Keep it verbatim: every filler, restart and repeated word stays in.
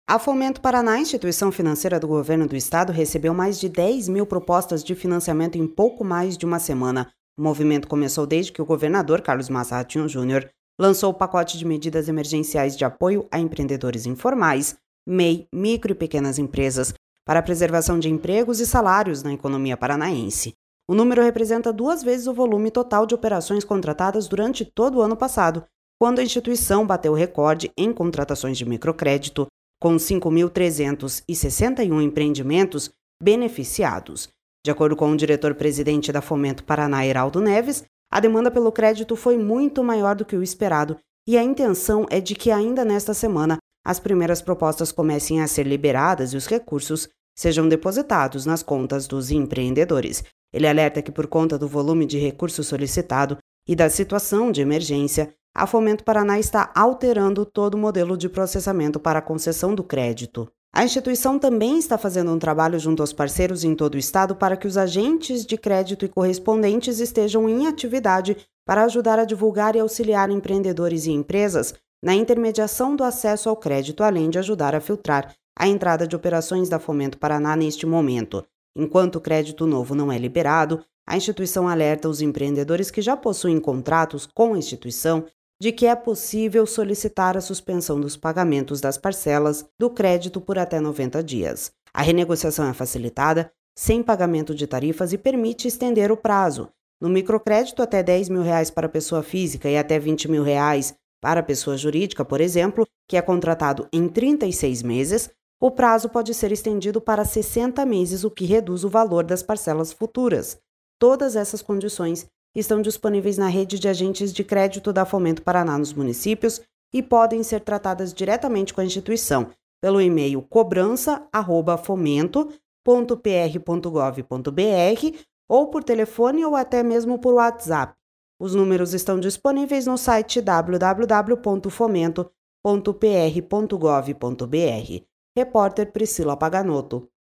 A Fomento Paraná, instituição financeira do governo do estado, recebeu mais de dez mil propostas de financiamento em pouco mais de uma semana. O movimento começou desde que o governador Carlos Massa Ratinho Júnior lançou o pacote de medidas emergenciais de apoio a empreendedores informais, M E I, micro e pequenas empresas, para a preservação de empregos e salários na economia paranaense. O número representa duas vezes o volume total de operações contratadas durante todo o ano passado, quando a instituição bateu recorde em contratações de microcrédito, com cinco mil trezentos e sessenta e um empreendimentos beneficiados. De acordo com o diretor-presidente da Fomento Paraná, Heraldo Neves, a demanda pelo crédito foi muito maior do que o esperado e a intenção é de que ainda nesta semana as primeiras propostas comecem a ser liberadas e os recursos sejam depositados nas contas dos empreendedores. Ele alerta que, por conta do volume de recursos solicitado e da situação de emergência, a Fomento Paraná está alterando todo o modelo de processamento para a concessão do crédito. A instituição também está fazendo um trabalho junto aos parceiros em todo o estado para que os agentes de crédito e correspondentes estejam em atividade para ajudar a divulgar e auxiliar empreendedores e empresas na intermediação do acesso ao crédito, além de ajudar a filtrar a entrada de operações da Fomento Paraná neste momento. Enquanto o crédito novo não é liberado, a instituição alerta os empreendedores que já possuem contratos com a instituição de que é possível solicitar a suspensão dos pagamentos das parcelas do crédito por até noventa dias. A renegociação é facilitada, sem pagamento de tarifas e permite estender o prazo. No microcrédito, até dez mil reais para pessoa física e até vinte mil reais para pessoa jurídica, por exemplo, que é contratado em trinta e seis meses, o prazo pode ser estendido para sessenta meses, o que reduz o valor das parcelas futuras. Todas essas condições estão disponíveis na rede de agentes de crédito da Fomento Paraná nos municípios e podem ser tratadas diretamente com a instituição, pelo e-mail cobrança arroba fomento ponto p r ponto gov ponto b r ou por telefone ou até mesmo por WhatsApp. Os números estão disponíveis no site w w w ponto fomento ponto p r ponto gov ponto b r. Repórter Priscila Paganotto.